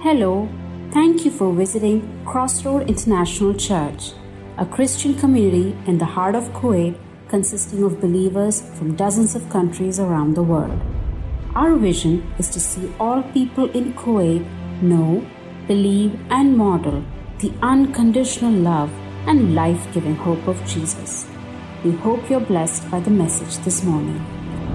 Hello, thank you for visiting Crossroad International Church, a Christian community in the heart of Kuwait consisting of believers from dozens of countries around the world. Our vision is to see all people in Kuwait know, believe, and model the unconditional love and life-giving hope of Jesus. We hope you're blessed by the message this morning.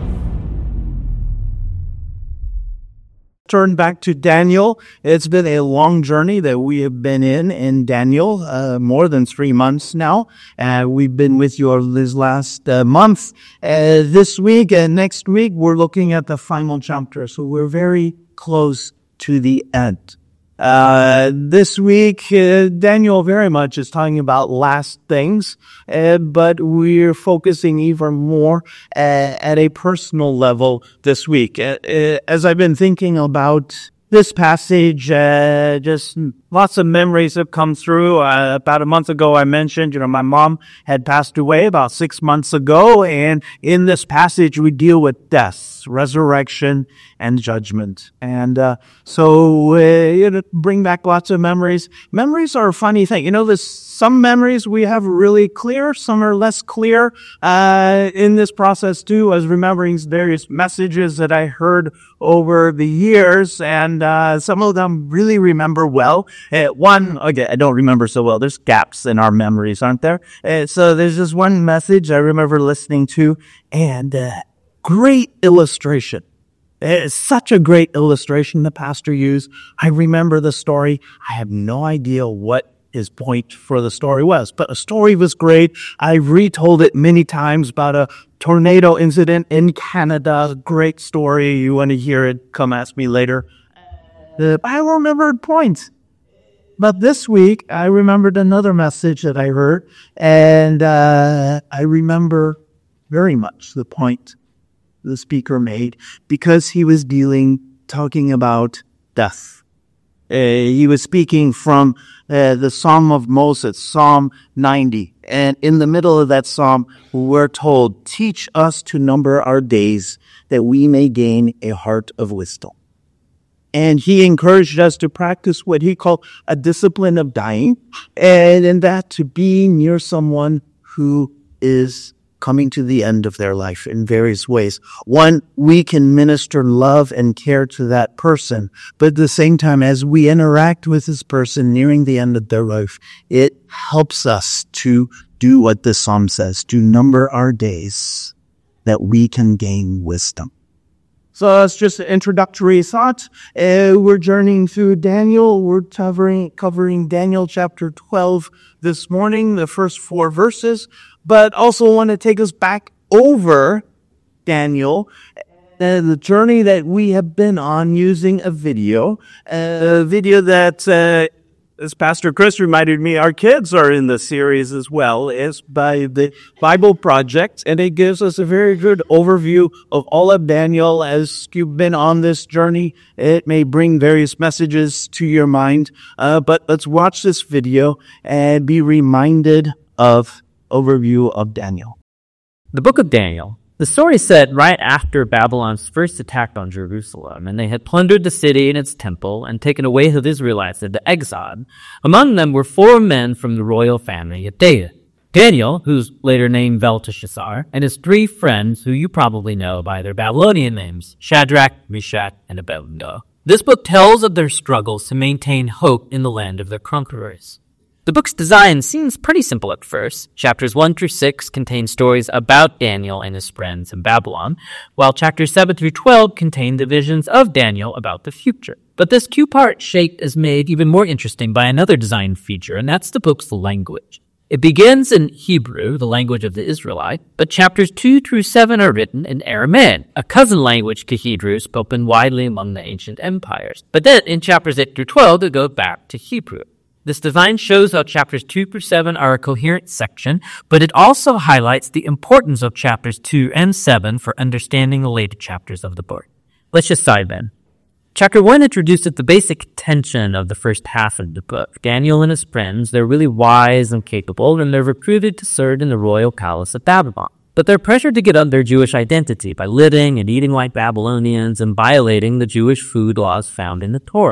Turn back to Daniel. It's been a long journey that we have been in Daniel, more than 3 months now. We've been with you this last month. This week and next week, we're looking at the final chapter. So we're very close to the end. This week, Daniel very much is talking about last things, but we're focusing even more at a personal level this week. As I've been thinking about this passage, just lots of memories have come through. About a month ago, I mentioned, my mom had passed away about 6 months ago. And in this passage, we deal with death, resurrection, and judgment. And so bring back lots of memories. Memories are a funny thing. There's some memories we have really clear, some are less clear in this process too, as remembering various messages that I heard over the years. And some of them really remember well. One, okay, I don't remember so well. There's gaps in our memories, aren't there? So there's this one message I remember listening to, and great illustration. It's such a great illustration the pastor used. I remember the story. I have no idea what his point for the story was, but the story was great. I retold it many times about a tornado incident in Canada. Great story. You want to hear it? Come ask me later. I don't remember points. But this week, I remembered another message that I heard, and I remember very much the point the speaker made, because he was talking about death. He was speaking from the Psalm of Moses, Psalm 90. And in the middle of that psalm, we're told, "Teach us to number our days, that we may gain a heart of wisdom." And he encouraged us to practice what he called a discipline of dying, and in that to be near someone who is coming to the end of their life in various ways. One, we can minister love and care to that person, but at the same time, as we interact with this person nearing the end of their life, it helps us to do what the psalm says, to number our days, that we can gain wisdom. So that's just an introductory thought. We're journeying through Daniel. We're covering Daniel chapter 12 this morning, the first 4 verses, but also want to take us back over Daniel, the journey that we have been on using a video that, as Pastor Chris reminded me, our kids are in the series as well. It's by the Bible Project, and it gives us a very good overview of all of Daniel. As you've been on this journey, it may bring various messages to your mind, but let's watch this video and be reminded of overview of Daniel. The book of Daniel. The story is set right after Babylon's first attack on Jerusalem, and they had plundered the city and its temple and taken away the Israelites into exile. Among them were 4 men from the royal family of David. Daniel, who's later named Belteshazzar, and his 3 friends, who you probably know by their Babylonian names, Shadrach, Meshach, and Abednego. This book tells of their struggles to maintain hope in the land of their conquerors. The book's design seems pretty simple at first. Chapters 1 through 6 contain stories about Daniel and his friends in Babylon, while chapters 7 through 12 contain the visions of Daniel about the future. But this two-part shape is made even more interesting by another design feature, and that's the book's language. It begins in Hebrew, the language of the Israelite, but chapters 2 through 7 are written in Aramaic, a cousin language to Hebrew spoken widely among the ancient empires. But then in chapters 8 through 12, they go back to Hebrew. This design shows how chapters 2 through 7 are a coherent section, but it also highlights the importance of chapters 2 and 7 for understanding the later chapters of the book. Let's just dive in. Chapter 1 introduces the basic tension of the first half of the book. Daniel and his friends, they're really wise and capable, and they're recruited to serve in the royal palace of Babylon. But they're pressured to get on their Jewish identity by living and eating like Babylonians and violating the Jewish food laws found in the Torah.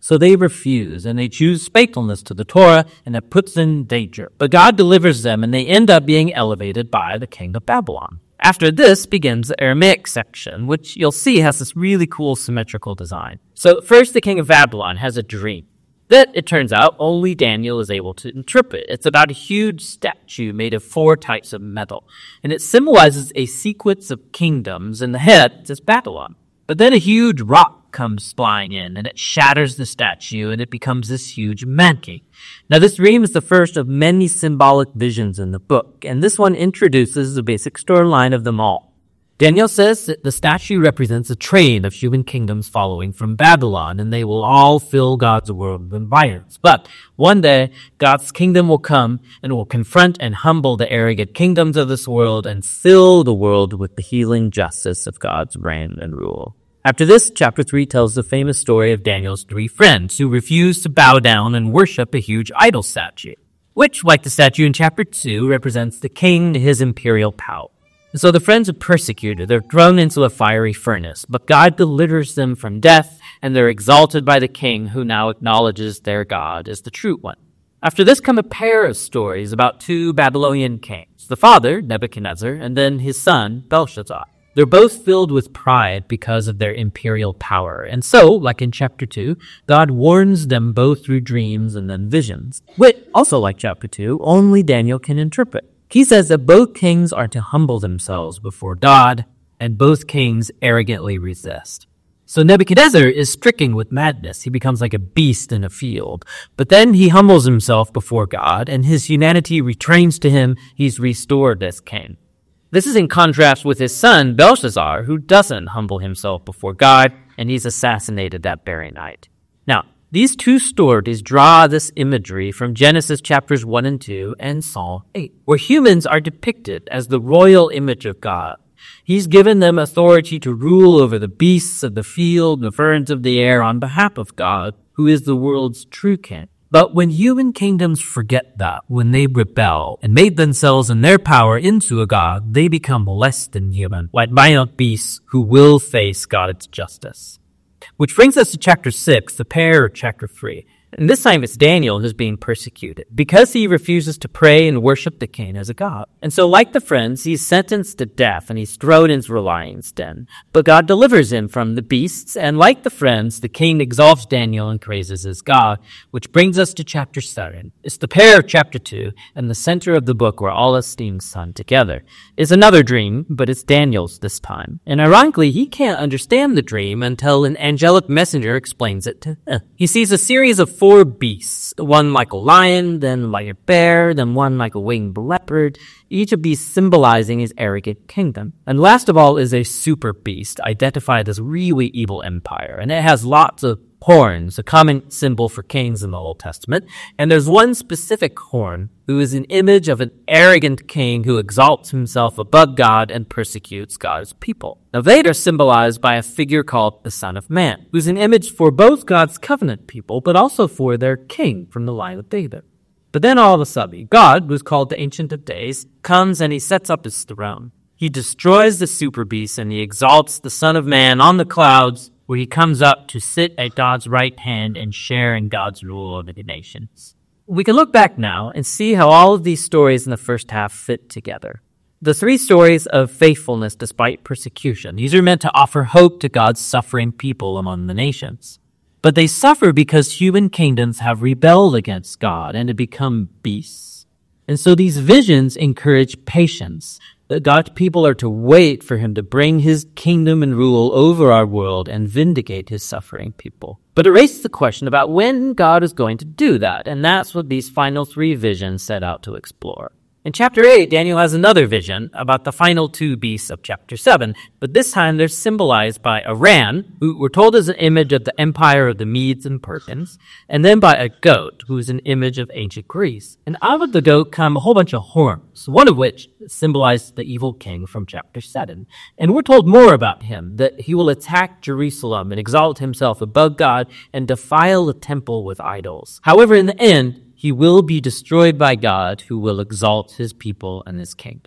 So they refuse, and they choose faithfulness to the Torah, and it puts them in danger. But God delivers them, and they end up being elevated by the king of Babylon. After this begins the Aramaic section, which you'll see has this really cool symmetrical design. So first, the king of Babylon has a dream that, it turns out, only Daniel is able to interpret. It's about a huge statue made of 4 types of metal, and it symbolizes a sequence of kingdoms, and the head is Babylon. But then a huge rock comes flying in, and it shatters the statue, and it becomes this huge man cave. Now, this dream is the first of many symbolic visions in the book, and this one introduces the basic storyline of them all. Daniel says that the statue represents a train of human kingdoms following from Babylon, and they will all fill God's world with violence. But one day, God's kingdom will come and will confront and humble the arrogant kingdoms of this world and fill the world with the healing justice of God's reign and rule. After this, chapter 3 tells the famous story of Daniel's 3 friends who refused to bow down and worship a huge idol statue, which, like the statue in chapter 2, represents the king and his imperial power. So the friends are persecuted. They're thrown into a fiery furnace, but God delivers them from death, and they're exalted by the king, who now acknowledges their God as the true one. After this come a pair of stories about 2 Babylonian kings, the father, Nebuchadnezzar, and then his son, Belshazzar. They're both filled with pride because of their imperial power. And so, like in chapter 2, God warns them both through dreams and then visions, which, also like chapter 2, only Daniel can interpret. He says that both kings are to humble themselves before God, and both kings arrogantly resist. So Nebuchadnezzar is stricken with madness. He becomes like a beast in a field. But then he humbles himself before God, and his humanity returns to him. He's restored as king. This is in contrast with his son, Belshazzar, who doesn't humble himself before God, and he's assassinated that very night. Now, these 2 stories draw this imagery from Genesis chapters 1 and 2 and Psalm 8, where humans are depicted as the royal image of God. He's given them authority to rule over the beasts of the field, the birds of the air on behalf of God, who is the world's true king. But when human kingdoms forget that, when they rebel and made themselves and their power into a god, they become less than human, like violent beasts who will face God's justice. Which brings us to chapter 6, the pair of chapter 3. And this time it's Daniel who's being persecuted because he refuses to pray and worship the king as a god. And so like the friends, he's sentenced to death and he's thrown into the lion's den. But God delivers him from the beasts, and like the friends, the king exalts Daniel and praises his God, which brings us to chapter 7. It's the pair of chapter 2 and the center of the book where all is being sung together. It's another dream, but it's Daniel's this time. And ironically, he can't understand the dream until an angelic messenger explains it to him. He sees a series of 4 beasts, one like a lion, then like a bear, then one like a winged leopard, each of these symbolizing his arrogant kingdom. And last of all is a super beast, identified as really evil empire, and it has lots of horns, a common symbol for kings in the Old Testament. And there's one specific horn who is an image of an arrogant king who exalts himself above God and persecutes God's people. Now they are symbolized by a figure called the Son of Man, who's an image for both God's covenant people, but also for their king from the line of David. But then all of a sudden, God, who's called the Ancient of Days, comes and he sets up his throne. He destroys the super beast and he exalts the Son of Man on the clouds, where he comes up to sit at God's right hand and share in God's rule over the nations. We can look back now and see how all of these stories in the first half fit together. The 3 stories of faithfulness despite persecution, these are meant to offer hope to God's suffering people among the nations. But they suffer because human kingdoms have rebelled against God and have become beasts. And so these visions encourage patience, that God's people are to wait for him to bring his kingdom and rule over our world and vindicate his suffering people. But it raises the question about when God is going to do that, and that's what these final 3 visions set out to explore. In chapter 8, Daniel has another vision about the final 2 beasts of chapter 7, but this time they're symbolized by a ram, who we're told is an image of the empire of the Medes and Persians, and then by a goat, who is an image of ancient Greece. And out of the goat come a whole bunch of horns, one of which symbolized the evil king from chapter 7. And we're told more about him, that he will attack Jerusalem and exalt himself above God and defile the temple with idols. However, in the end, he will be destroyed by God, who will exalt his people and his kingdom.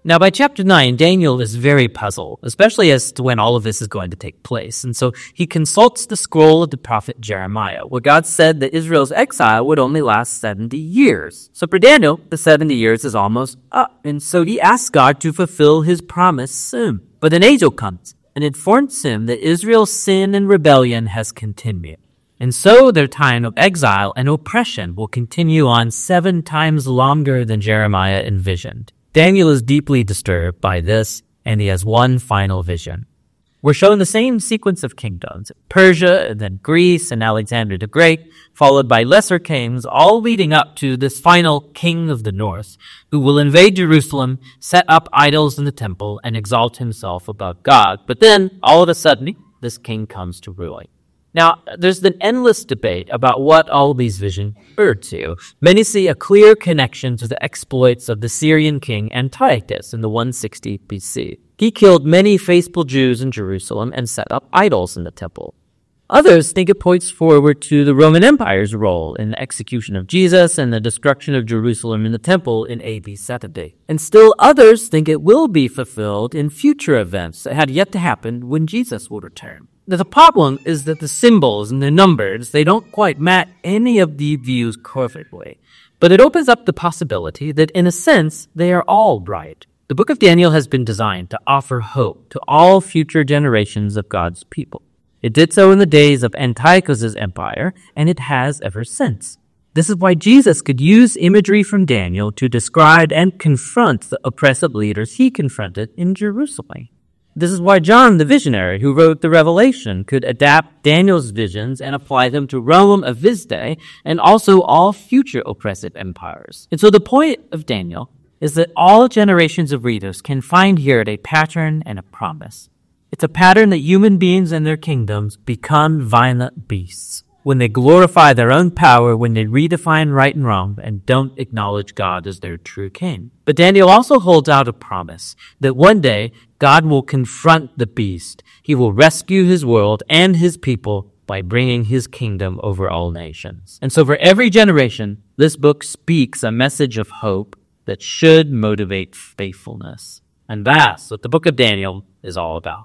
Now, by chapter 9, Daniel is very puzzled, especially as to when all of this is going to take place. And so he consults the scroll of the prophet Jeremiah, where God said that Israel's exile would only last 70 years. So for Daniel, the 70 years is almost up. And so he asks God to fulfill his promise soon. But an angel comes and informs him that Israel's sin and rebellion has continued. And so their time of exile and oppression will continue on 7 times longer than Jeremiah envisioned. Daniel is deeply disturbed by this, and he has one final vision. We're shown the same sequence of kingdoms, Persia, and then Greece, and Alexander the Great, followed by lesser kings, all leading up to this final king of the north, who will invade Jerusalem, set up idols in the temple, and exalt himself above God. But then, all of a sudden, this king comes to ruin. Now, there's an endless debate about what all these visions refer to. Many see a clear connection to the exploits of the Syrian king Antiochus in the 160 BC. He killed many faithful Jews in Jerusalem and set up idols in the temple. Others think it points forward to the Roman Empire's role in the execution of Jesus and the destruction of Jerusalem in the temple in AD 70. And still others think it will be fulfilled in future events that had yet to happen when Jesus will return. Now, the problem is that the symbols and the numbers, they don't quite match any of the views perfectly. But it opens up the possibility that, in a sense, they are all right. The book of Daniel has been designed to offer hope to all future generations of God's people. It did so in the days of Antiochus' empire, and it has ever since. This is why Jesus could use imagery from Daniel to describe and confront the oppressive leaders he confronted in Jerusalem. This is why John, the visionary who wrote the Revelation, could adapt Daniel's visions and apply them to Rome of his day and also all future oppressive empires. And so the point of Daniel is that all generations of readers can find here a pattern and a promise. It's a pattern that human beings and their kingdoms become violent beasts when they glorify their own power, when they redefine right and wrong, and don't acknowledge God as their true king. But Daniel also holds out a promise that one day God will confront the beast. He will rescue his world and his people by bringing his kingdom over all nations. And so for every generation, this book speaks a message of hope that should motivate faithfulness. And that's what the book of Daniel is all about.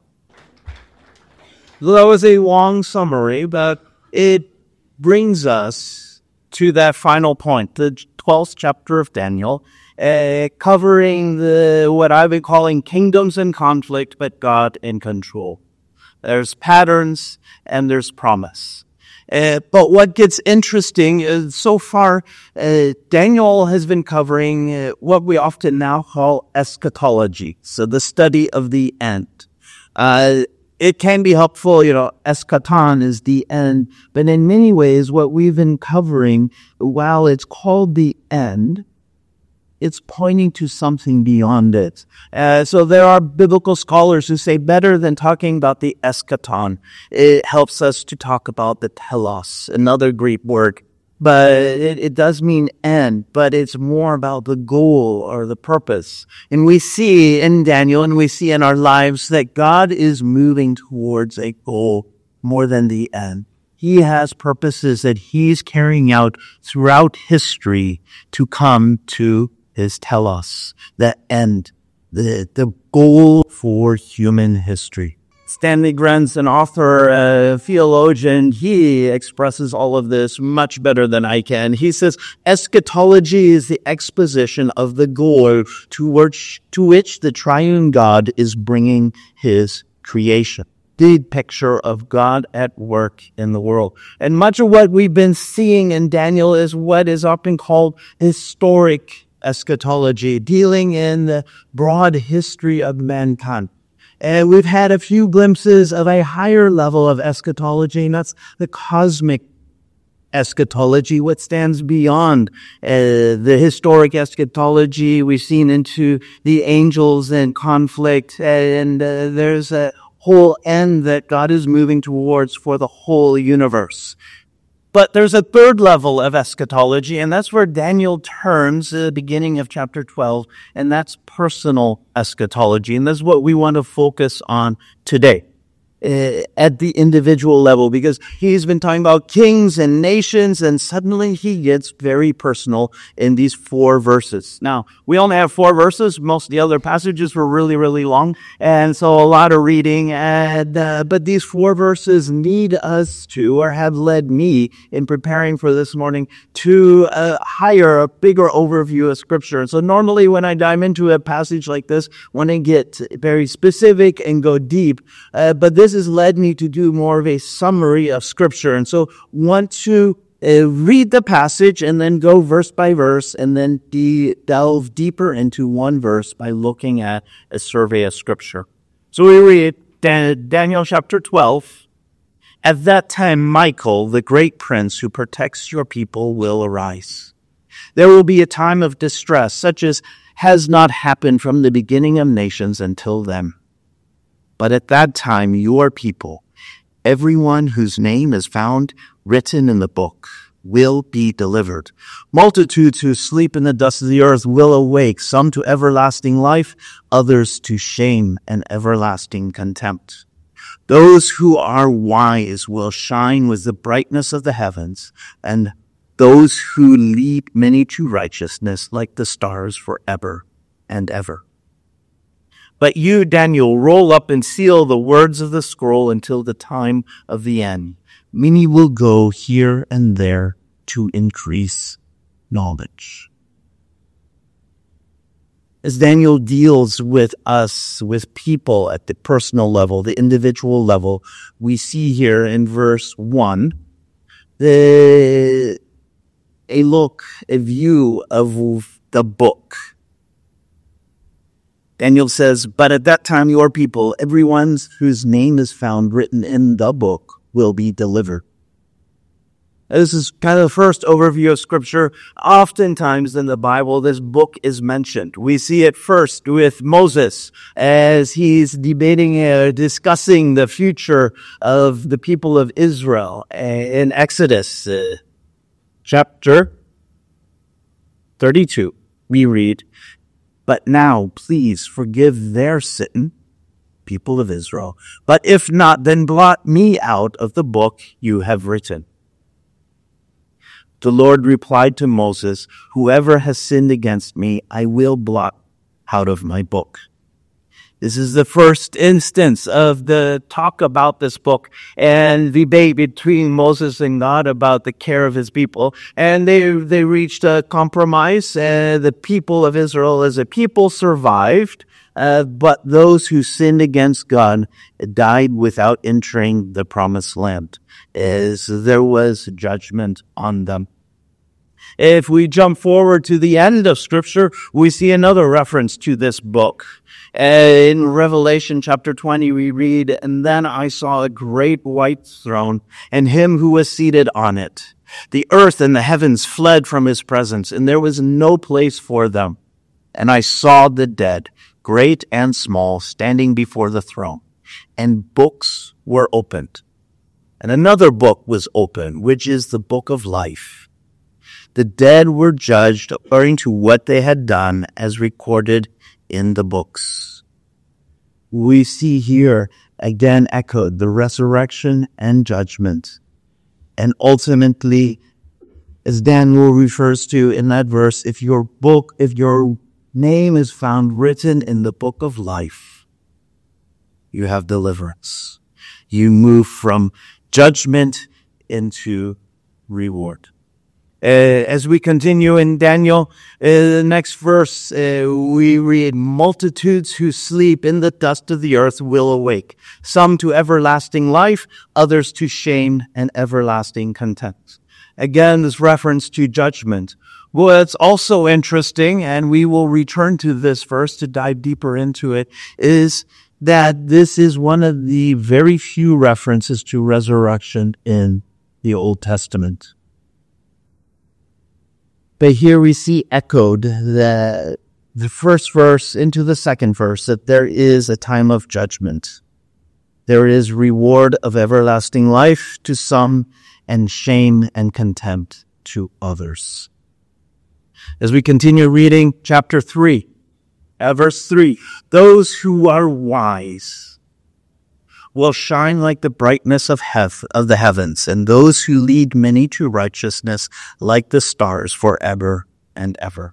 That was a long summary, but it brings us to that final point, the 12th chapter of Daniel, covering what I've been calling kingdoms in conflict, but God in control. There's patterns and there's promise. But what gets interesting is so far, Daniel has been covering what we often now call eschatology, so the study of the end. It can be helpful, eschaton is the end, but in many ways what we've been covering, while it's called the end, it's pointing to something beyond it. So there are biblical scholars who say better than talking about the eschaton, it helps us to talk about the telos, another Greek word. But it does mean end, but it's more about the goal or the purpose. And we see in Daniel and we see in our lives that God is moving towards a goal more than the end. He has purposes that he's carrying out throughout history to come to his telos, the end, the goal for human history. Stanley Grenz, an author, a theologian, he expresses all of this much better than I can. He says, eschatology is the exposition of the goal to which the triune God is bringing his creation. The picture of God at work in the world. And much of what we've been seeing in Daniel is what is often called historic eschatology, dealing in the broad history of mankind. And we've had a few glimpses of a higher level of eschatology, and that's the cosmic eschatology, what stands beyond the historic eschatology. We've seen into the angels and conflict, and there's a whole end that God is moving towards for the whole universe. But there's a third level of eschatology, and that's where Daniel turns at the beginning of chapter 12, and that's personal eschatology. And that's what we want to focus on today. at the individual level, because he's been talking about kings and nations, and suddenly he gets very personal in these 4 verses. Now, we only have 4 verses. Most of the other passages were really, really long, and so a lot of reading. But these 4 verses need us to, or have led me in preparing for this morning, to a bigger overview of Scripture. And so normally when I dive into a passage like this, when I get very specific and go deep, but this has led me to do more of a summary of Scripture. And so want to read the passage and then go verse by verse and then delve deeper into one verse by looking at a survey of Scripture. So we read Daniel chapter 12. At that time, Michael, the great prince who protects your people, will arise. There will be a time of distress, such as has not happened from the beginning of nations until then. But at that time, your people, everyone whose name is found written in the book, will be delivered. Multitudes who sleep in the dust of the earth will awake, some to everlasting life, others to shame and everlasting contempt. Those who are wise will shine with the brightness of the heavens, and those who lead many to righteousness like the stars forever and ever. But you, Daniel, roll up and seal the words of the scroll until the time of the end. Many will go here and there to increase knowledge. As Daniel deals with us, with people at the personal level, the individual level, we see here in verse 1, a view of the book. Daniel says, but at that time your people, everyone whose name is found written in the book, will be delivered. This is kind of the first overview of Scripture. Oftentimes in the Bible, this book is mentioned. We see it first with Moses as he's discussing the future of the people of Israel in Exodus chapter 32. We read, but now, please forgive their sin, people of Israel. But if not, then blot me out of the book you have written. The Lord replied to Moses, whoever has sinned against me, I will blot out of my book. This is the first instance of the talk about this book and debate between Moses and God about the care of his people. And they reached a compromise. The people of Israel as a people survived, but those who sinned against God died without entering the promised land, as there was judgment on them. If we jump forward to the end of Scripture, we see another reference to this book. In Revelation chapter 20, we read, and then I saw a great white throne, and him who was seated on it. The earth and the heavens fled from his presence, and there was no place for them. And I saw the dead, great and small, standing before the throne, and books were opened. And another book was opened, which is the book of life. The dead were judged according to what they had done, as recorded in the books. We see here again echoed the resurrection and judgment. And ultimately, as Daniel refers to in that verse, if your name is found written in the book of life, you have deliverance. You move from judgment into reward. As we continue in Daniel, the next verse, we read, multitudes who sleep in the dust of the earth will awake, some to everlasting life, others to shame and everlasting contempt. Again, this reference to judgment. What's also interesting, and we will return to this verse to dive deeper into it, is that this is one of the very few references to resurrection in the Old Testament. But here we see echoed the first verse into the second verse, that there is a time of judgment. There is reward of everlasting life to some and shame and contempt to others. As we continue reading chapter 3, verse 3, those who are wise will shine like the brightness of the heavens, and those who lead many to righteousness like the stars forever and ever.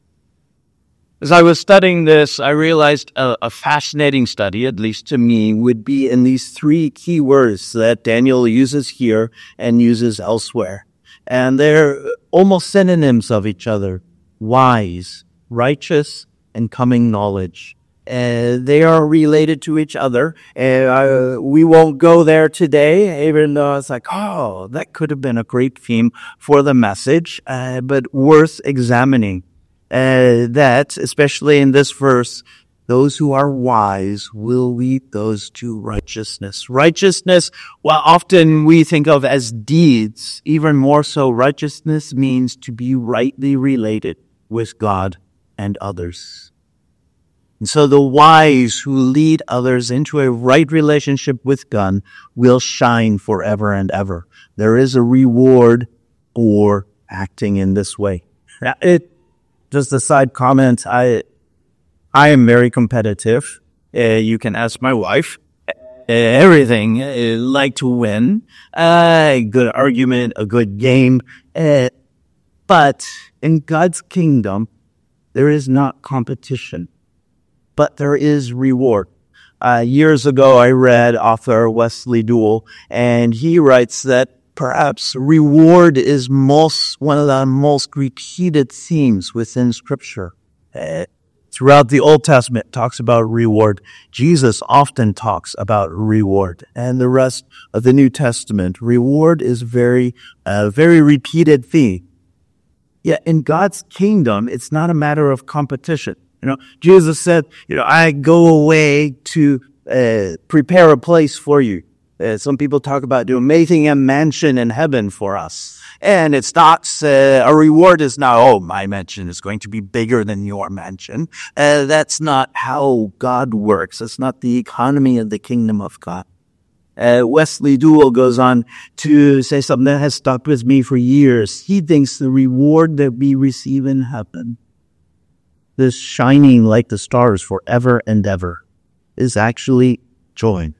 As I was studying this, I realized a fascinating study, at least to me, would be in these three key words that Daniel uses here and uses elsewhere. And they're almost synonyms of each other: wise, righteous, and coming knowledge. They are related to each other. We won't go there today, even though it's like, oh, that could have been a great theme for the message, but worth examining. That, especially in this verse, those who are wise will lead those to righteousness. Righteousness, well, often we think of as deeds. Even more so, righteousness means to be rightly related with God and others. And so the wise who lead others into a right relationship with God will shine forever and ever. There is a reward for acting in this way. Now, just a side comment, I am very competitive. You can ask my wife. Everything, like to win. A good argument, a good game. But in God's kingdom, there is not competition, but there is reward. Years ago, I read author Wesley Duell, and he writes that perhaps reward is one of the most repeated themes within Scripture. Throughout the Old Testament, it talks about reward. Jesus often talks about reward. And the rest of the New Testament, reward is very repeated theme. Yet in God's kingdom, it's not a matter of competition. Jesus said, I go away to prepare a place for you. Some people talk about making a mansion in heaven for us. And it's not, a reward is not, my mansion is going to be bigger than your mansion. That's not how God works. That's not the economy of the kingdom of God. Wesley Duell goes on to say something that has stuck with me for years. He thinks the reward that we receive in heaven, this shining like the stars forever and ever, is actually joy.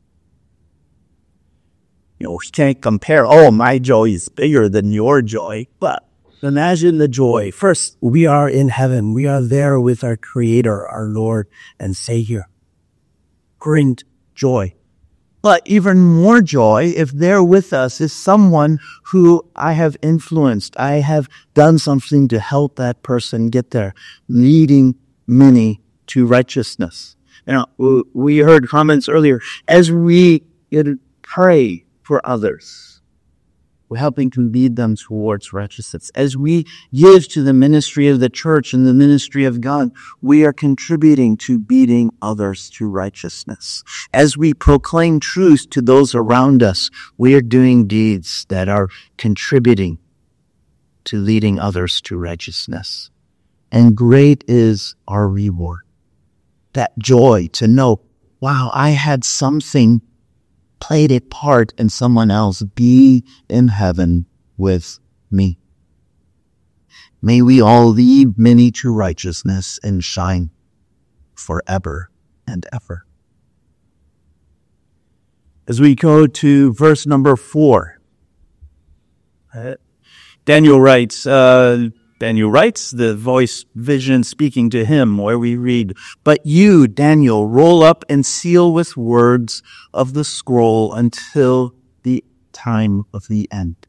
We can't compare, my joy is bigger than your joy. But imagine the joy. First, we are in heaven. We are there with our Creator, our Lord and Savior. Great joy. But even more joy if there with us is someone who I have influenced. I have done something to help that person get there, leading many to righteousness. We heard comments earlier. As we pray for others, we're helping to lead them towards righteousness. As we give to the ministry of the church and the ministry of God, we are contributing to leading others to righteousness. As we proclaim truth to those around us, we are doing deeds that are contributing to leading others to righteousness. And great is our reward. That joy to know, wow, I had something, played a part in someone else be in heaven with me. May we all lead many to righteousness and shine forever and ever. As we go to verse number 4, Daniel writes, the voice vision speaking to him, where we read, "But you, Daniel, roll up and seal with words of the scroll until the time of the end.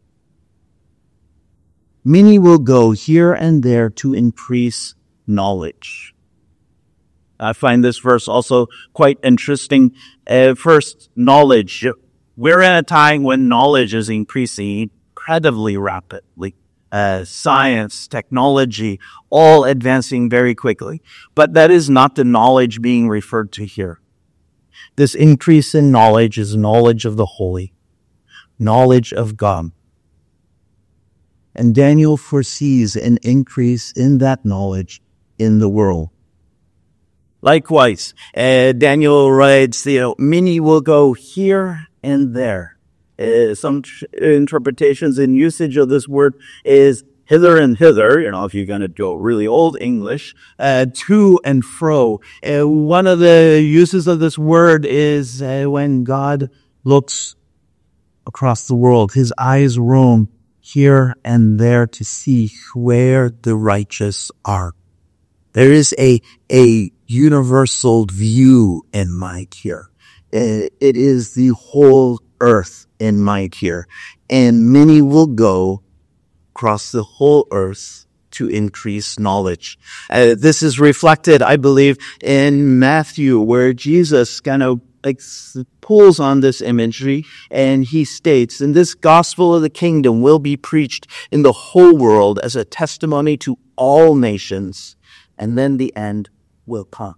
Many will go here and there to increase knowledge." I find this verse also quite interesting. First, knowledge. We're in a time when knowledge is increasing incredibly rapidly. Science, technology, all advancing very quickly. But that is not the knowledge being referred to here. This increase in knowledge is knowledge of the holy, knowledge of God. And Daniel foresees an increase in that knowledge in the world. Likewise, Daniel writes, many will go here and there. Some interpretations and usage of this word is hither and hither, if you're going to do really old English, to and fro. One of the uses of this word is when God looks across the world. His eyes roam here and there to see where the righteous are. There is a universal view in mind here. It is the whole earth in mind here. And many will go across the whole earth to increase knowledge. This is reflected, I believe, in Matthew, where Jesus kind of pulls on this imagery, and he states, "And this gospel of the kingdom will be preached in the whole world as a testimony to all nations, and then the end will come."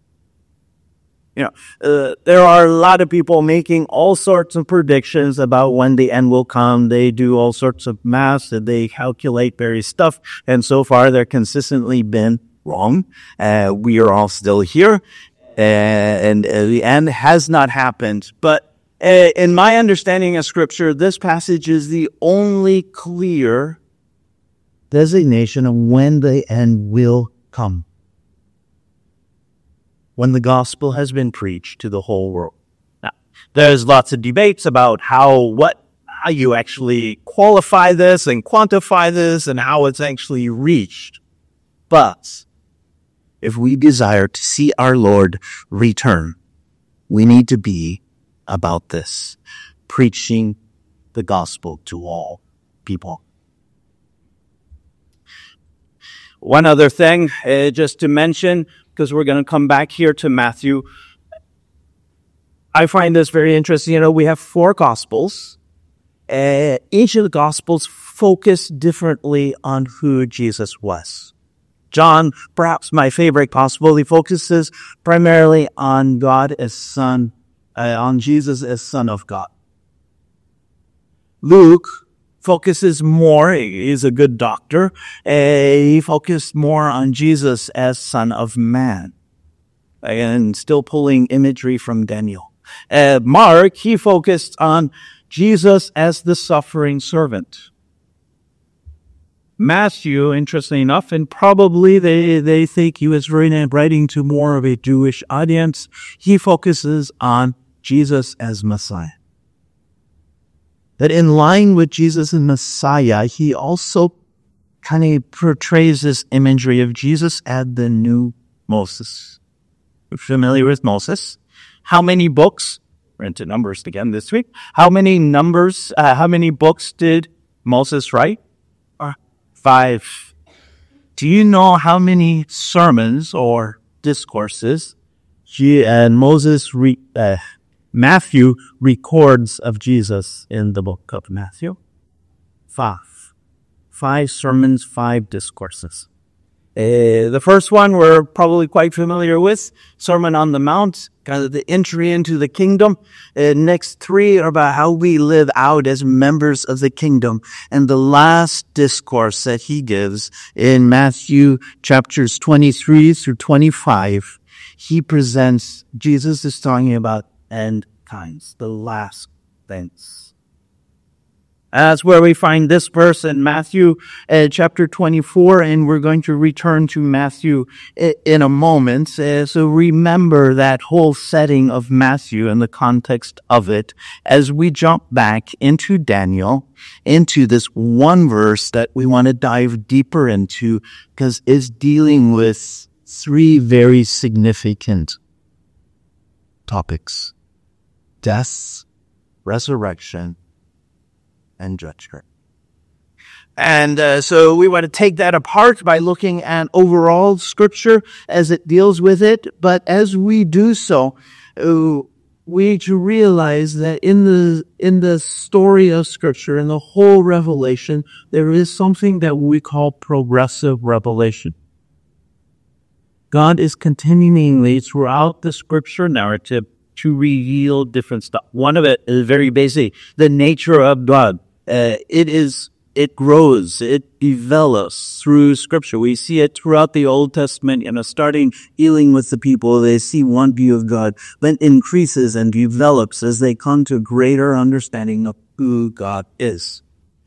There are a lot of people making all sorts of predictions about when the end will come. They do all sorts of math, and they calculate various stuff, and so far they're consistently been wrong. We are all still here, and the end has not happened. But in my understanding of Scripture, this passage is the only clear designation of when the end will come, when the gospel has been preached to the whole world. Now, there's lots of debates about how you actually qualify this and quantify this and how it's actually reached. But if we desire to see our Lord return, we need to be about this, preaching the gospel to all people. One other thing, just to mention, because we're going to come back here to Matthew. I find this very interesting. We have 4 Gospels. Each of the Gospels focus differently on who Jesus was. John, perhaps my favorite Gospel, he focuses primarily on God as Son, on Jesus as Son of God. Luke focuses more, he's a good doctor, he focused more on Jesus as Son of Man, and still pulling imagery from Daniel. Mark, he focused on Jesus as the suffering servant. Matthew, interestingly enough, and probably they think he was writing to more of a Jewish audience, he focuses on Jesus as Messiah. That in line with Jesus as Messiah, he also kind of portrays this imagery of Jesus as the new Moses. You're familiar with Moses? How many books? We're into Numbers again this week. How many books did Moses write? 5. Do you know how many sermons or discourses Matthew records of Jesus in the book of Matthew? 5. 5 sermons, 5 discourses. The first one we're probably quite familiar with, Sermon on the Mount, kind of the entry into the kingdom. Next 3 are about how we live out as members of the kingdom. And the last discourse that he gives in Matthew chapters 23 through 25, Jesus is talking about end times, the last things. That's where we find this verse in Matthew chapter 24, and we're going to return to Matthew in a moment. So remember that whole setting of Matthew and the context of it as we jump back into Daniel, into this one verse that we want to dive deeper into, because it's dealing with 3 very significant topics: death, resurrection, and judgment. And so we want to take that apart by looking at overall Scripture as it deals with it. But as we do so, we need to realize that in the story of Scripture, in the whole Revelation, there is something that we call progressive revelation. God is continually throughout the Scripture narrative to reveal different stuff. One of it is very basic: the nature of God. It grows, it develops through Scripture. We see it throughout the Old Testament, starting dealing with the people. They see one view of God, but increases and develops as they come to a greater understanding of who God is.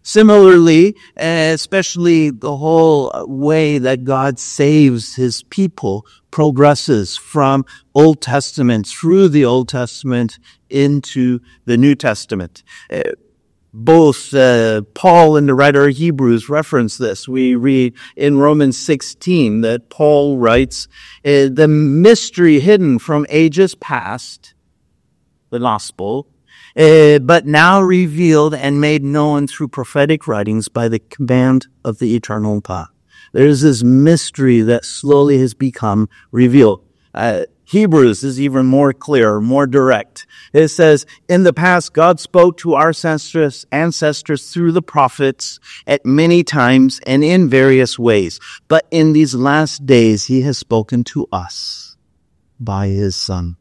Similarly, especially the whole way that God saves his people progresses from Old Testament through the Old Testament into the New Testament. Both Paul and the writer of Hebrews reference this. We read in Romans 16 that Paul writes, the mystery hidden from ages past, the gospel, but now revealed and made known through prophetic writings by the command of the eternal God. There's this mystery that slowly has become revealed. Hebrews is even more clear, more direct. It says, in the past, God spoke to our ancestors through the prophets at many times and in various ways. But in these last days, he has spoken to us by his Son.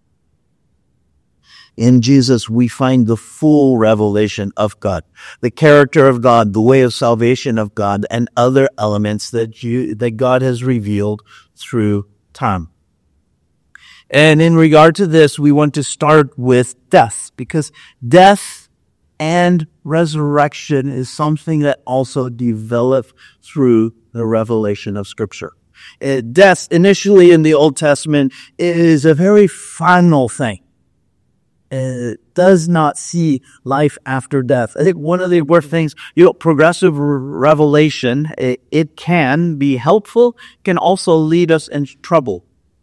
In Jesus, we find the full revelation of God, the character of God, the way of salvation of God, and other elements that God has revealed through time. And in regard to this, we want to start with death, because death and resurrection is something that also develops through the revelation of Scripture. Death, initially in the Old Testament, is a very final thing. It does not see life after death. I think one of the worst things, progressive revelation, it can be helpful, can also lead us into trouble.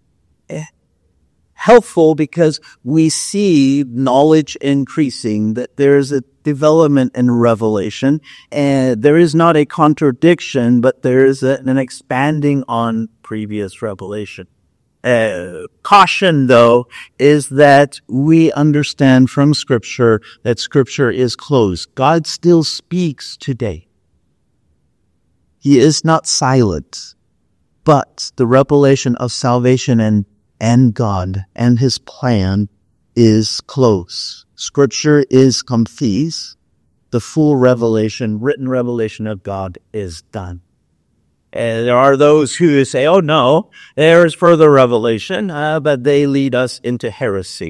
Helpful because we see knowledge increasing, that there's a development in revelation, and there is not a contradiction, but there is an expanding on previous revelation. Caution, though, is that we understand from Scripture that Scripture is closed. God still speaks today. He is not silent, but the revelation of salvation and God and his plan is close. Scripture is complete. The full revelation, written revelation of God is done. And there are those who say, oh no, there is further revelation, but they lead us into heresy.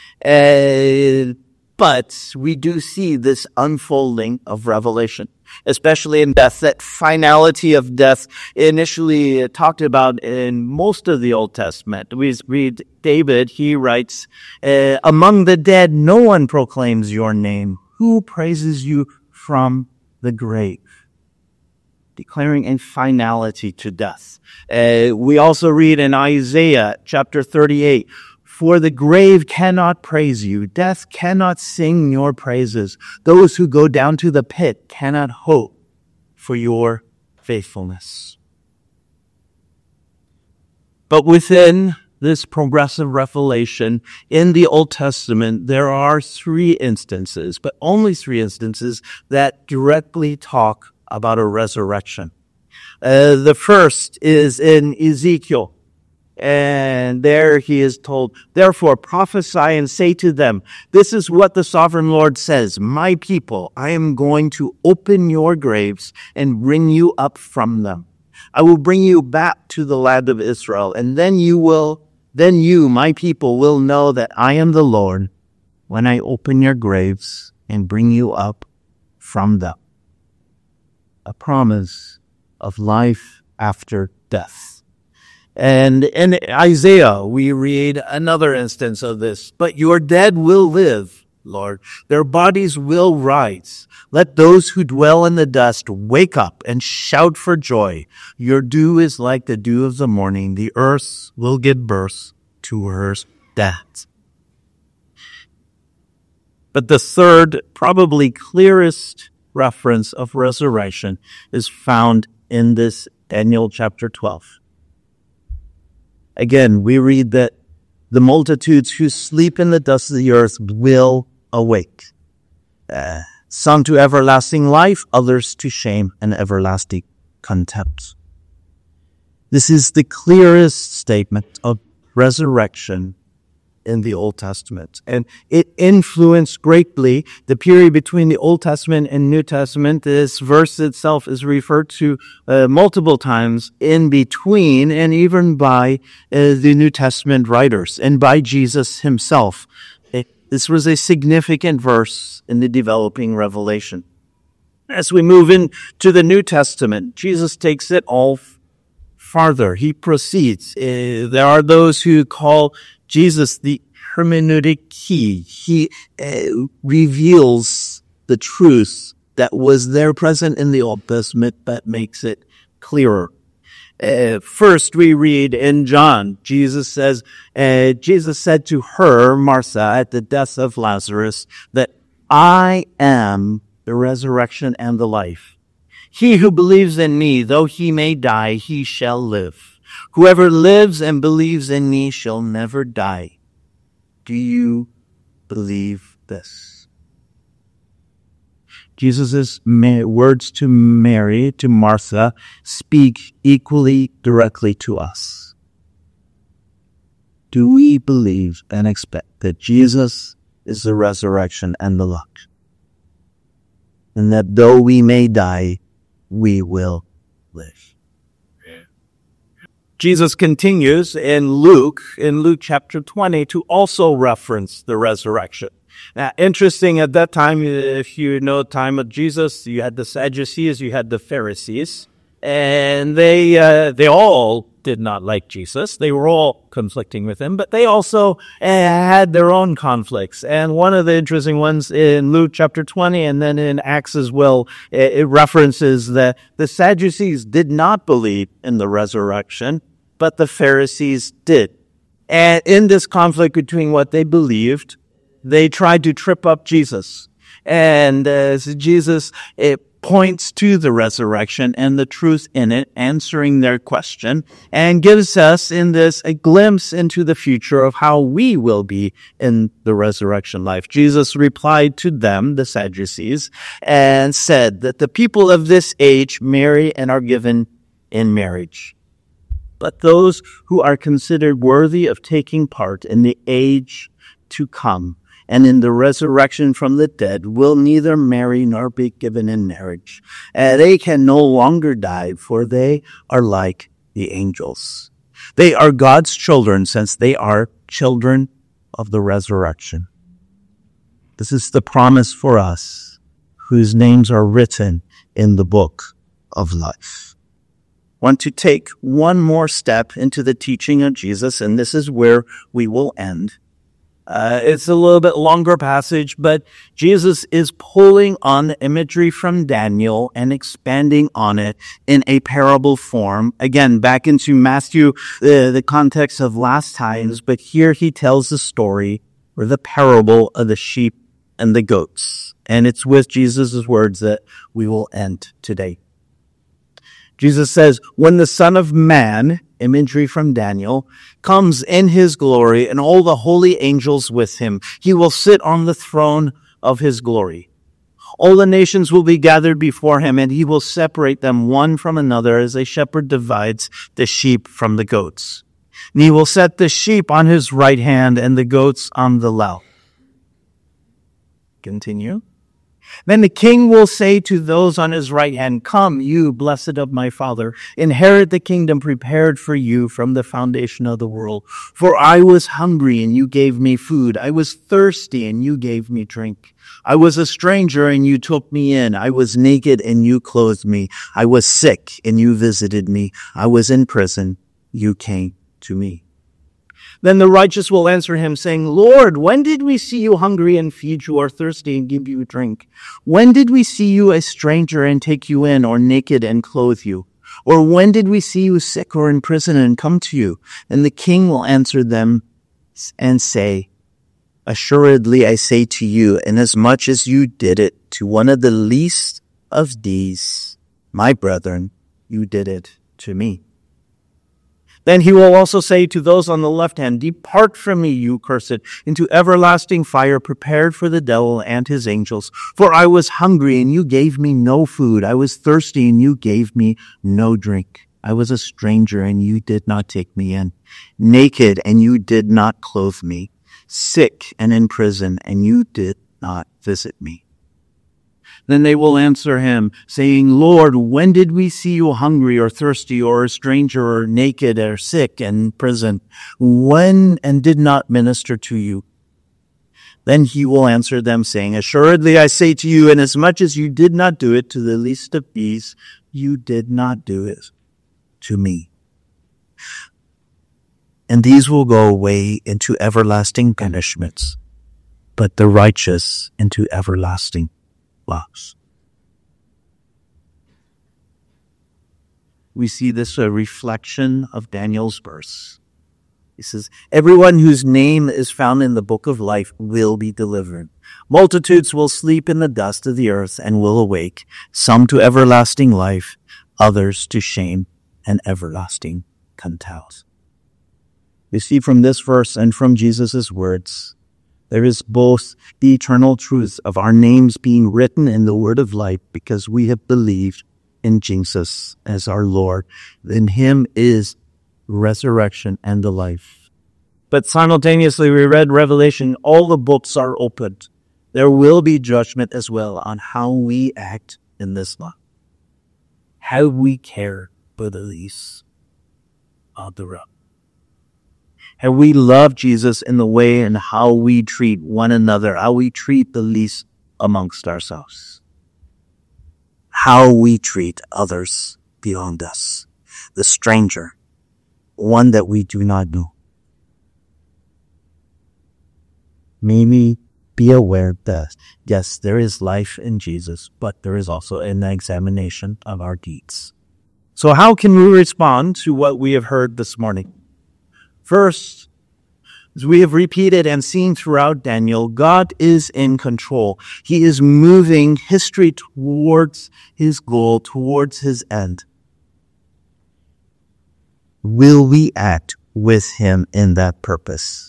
But we do see this unfolding of revelation, especially in death. That finality of death initially talked about in most of the Old Testament. We read David, he writes, among the dead no one proclaims your name. Who praises you from the grave? Declaring a finality to death. We also read in Isaiah chapter 38, for the grave cannot praise you. Death cannot sing your praises. Those who go down to the pit cannot hope for your faithfulness. But within this progressive revelation in the Old Testament, there are 3 instances, but only 3 instances that directly talk about a resurrection. The first is in Ezekiel. And there he is told, therefore prophesy and say to them, this is what the sovereign Lord says, my people, I am going to open your graves and bring you up from them. I will bring you back to the land of Israel, and then you, my people, will know that I am the Lord when I open your graves and bring you up from them. A promise of life after death. And in Isaiah, we read another instance of this. But your dead will live, Lord. Their bodies will rise. Let those who dwell in the dust wake up and shout for joy. Your dew is like the dew of the morning. The earth will give birth to her dead. But the third, probably clearest reference of resurrection is found in this Daniel chapter 12. Again, we read that the multitudes who sleep in the dust of the earth will awake. Some to everlasting life, others to shame and everlasting contempt. This is the clearest statement of resurrection in the Old Testament. And it influenced greatly the period between the Old Testament and New Testament. This verse itself is referred to multiple times in between, and even by the New Testament writers and by Jesus himself. This was a significant verse in the developing revelation. As we move into the New Testament, Jesus takes it all farther. He proceeds. There are those who call Jesus the hermeneutic key. He reveals the truth that was there present in the Old Testament but makes it clearer. First, we read in John, Jesus said to her, Martha, at the death of Lazarus, that I am the resurrection and the life. He who believes in me, though he may die, he shall live. Whoever lives and believes in me shall never die. Do you believe this? Jesus' words to Mary, to Martha, speak equally directly to us. Do we believe and expect that Jesus is the resurrection and the life? And that though we may die, we will live. Jesus continues in Luke chapter 20 to also reference the resurrection. Now, interesting, at that time, if you know the time of Jesus, you had the Sadducees, you had the Pharisees, and they all did not like Jesus. They were all conflicting with him, but they also had their own conflicts. And one of the interesting ones in Luke chapter 20 and then in Acts as well, it references that the Sadducees did not believe in the resurrection, but the Pharisees did. And in this conflict between what they believed, they tried to trip up Jesus. And Jesus points to the resurrection and the truth in it, answering their question, and gives us in this a glimpse into the future of how we will be in the resurrection life. Jesus replied to them, the Sadducees, and said that the people of this age marry and are given in marriage. But those who are considered worthy of taking part in the age to come and in the resurrection from the dead will neither marry nor be given in marriage. They can no longer die, for they are like the angels. They are God's children, since they are children of the resurrection. This is the promise for us, whose names are written in the book of life. I want to take one more step into the teaching of Jesus, and this is where we will end. It's a little bit longer passage, but Jesus is pulling on the imagery from Daniel and expanding on it in a parable form. Again, back into Matthew, the context of last times, but here he tells the story or the parable of the sheep and the goats. And it's with Jesus' words that we will end today. Jesus says, when the Son of Man, imagery from Daniel, comes in his glory and all the holy angels with him, he will sit on the throne of his glory. All the nations will be gathered before him, and he will separate them one from another as a shepherd divides the sheep from the goats. And he will set the sheep on his right hand and the goats on the left. Continue. Then the king will say to those on his right hand, come, you blessed of my Father, inherit the kingdom prepared for you from the foundation of the world. For I was hungry, and you gave me food. I was thirsty, and you gave me drink. I was a stranger, and you took me in. I was naked, and you clothed me. I was sick, and you visited me. I was in prison. You came to me. Then the righteous will answer him, saying, Lord, when did we see you hungry and feed you, or thirsty and give you drink? When did we see you a stranger and take you in, or naked and clothe you? Or when did we see you sick or in prison and come to you? And the king will answer them and say, assuredly I say to you, inasmuch as you did it to one of the least of these, my brethren, you did it to me. Then he will also say to those on the left hand, depart from me, you cursed, into everlasting fire prepared for the devil and his angels. For I was hungry, and you gave me no food. I was thirsty, and you gave me no drink. I was a stranger, and you did not take me in. Naked, and you did not clothe me. Sick and in prison, and you did not visit me. Then they will answer him, saying, Lord, when did we see you hungry or thirsty or a stranger or naked or sick and in prison? When and did not minister to you? Then he will answer them, saying, Assuredly I say to you, inasmuch as you did not do it to the least of these, you did not do it to me. And these will go away into everlasting punishments, but the righteous into everlasting lives. We see this a reflection of Daniel's verse. He says, everyone whose name is found in the book of life will be delivered. Multitudes will sleep in the dust of the earth and will awake, some to everlasting life, others to shame and everlasting contempt. You see from this verse and from Jesus' words, there is both the eternal truth of our names being written in the word of life because we have believed in Jesus as our Lord. In him is resurrection and the life. But simultaneously, we read Revelation, all the books are opened. There will be judgment as well on how we act in this life. How we care for the least of the rough. How we love Jesus in the way and how we treat one another, how we treat the least amongst ourselves. How we treat others beyond us, the stranger, one that we do not know. May we be aware that, yes, there is life in Jesus, but there is also an examination of our deeds. So how can we respond to what we have heard this morning? First, as we have repeated and seen throughout Daniel, God is in control. He is moving history towards his goal, towards his end. Will we act with him in that purpose?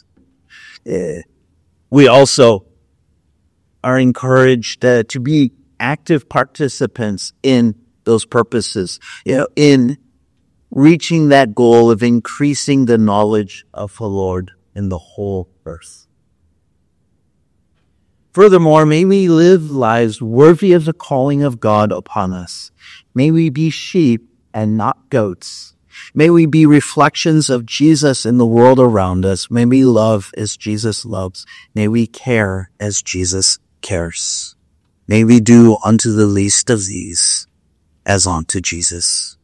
We also are encouraged to be active participants in those purposes, in reaching that goal of increasing the knowledge of the Lord in the whole earth. Furthermore, may we live lives worthy of the calling of God upon us. May we be sheep and not goats. May we be reflections of Jesus in the world around us. May we love as Jesus loves. May we care as Jesus cares. May we do unto the least of these as unto Jesus.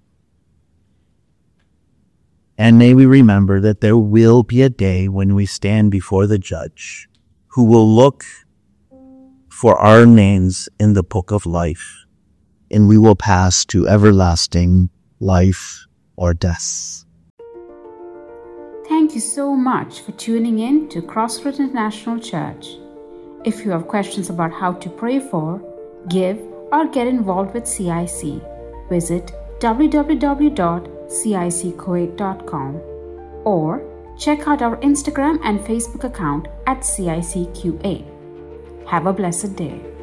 And may we remember that there will be a day when we stand before the judge who will look for our names in the book of life, and we will pass to everlasting life or death. Thank you so much for tuning in to Crossroads International Church. If you have questions about how to pray for, give, or get involved with CIC, visit www.cickuwait.com or check out our Instagram and Facebook account at CICQ8. Have a blessed day.